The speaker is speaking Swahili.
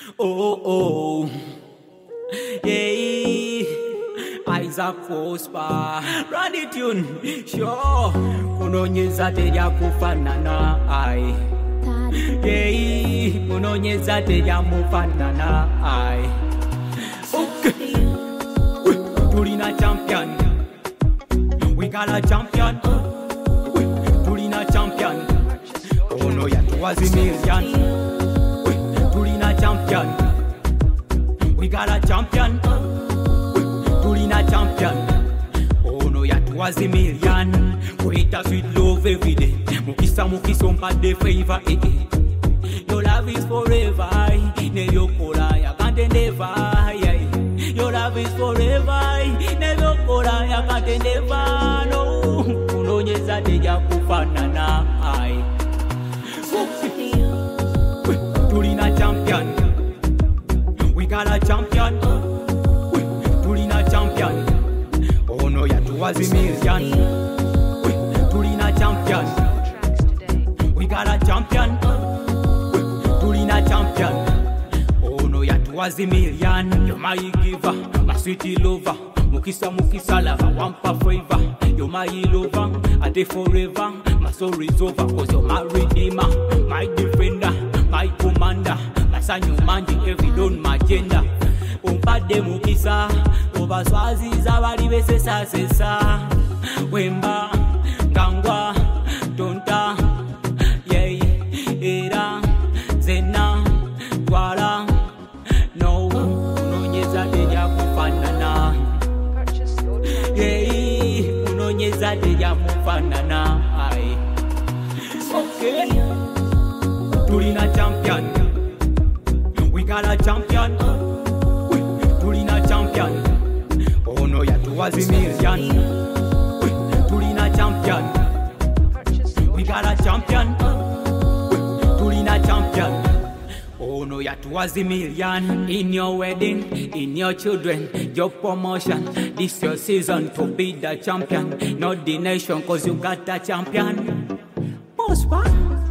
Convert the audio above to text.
Oh, oh, yeah, Isaac Prosper, run the tune, sure, unonyeza teja kufanana, ai, yeah, unonyeza teja mufanana, ai, okay, Tulina champion, we got a champion, Tulina champion, oh no, ya tuwazi million. Champion, we got a champion. Tulina champion. Oh no, ya tuwazi million. We hit us with love every day. Mukisa mpa de favor. Your love is forever. Ne yokola ya kante never. Your love is forever. Ne yokola ya kante never. No, unonyeza teja kufanana. Tulina champion, we got a champion. Tulina champion, oh no, ya tuwazi million. Tulina champion, we got a champion. Tulina champion, oh no, ya tuwazi million. You're my giver, my sweetie lover. Mukisa lover, wampa favor. You're my lover, I day forever. My soul is over, cause you're my redeemer, my defender, my commander. Masanyu mandi every don magenda. Umpade mukisa, obaswazi zabali besesa sesa. Wemba, ngangwa, tonta, yei, era, zena, twala. No, unonyeza teja kufanana. Yei, unonyeza teja kufanana. Okay, Tulina champion, we got a champion. Tulina champion, oh no, ya tuwazi million. Tulina champion, we got a champion. Tulina champion, oh no, ya tuwazi million. In your wedding, in your children, your promotion. This your season to be the champion. Not the nation, cause you got a champion. Prosper.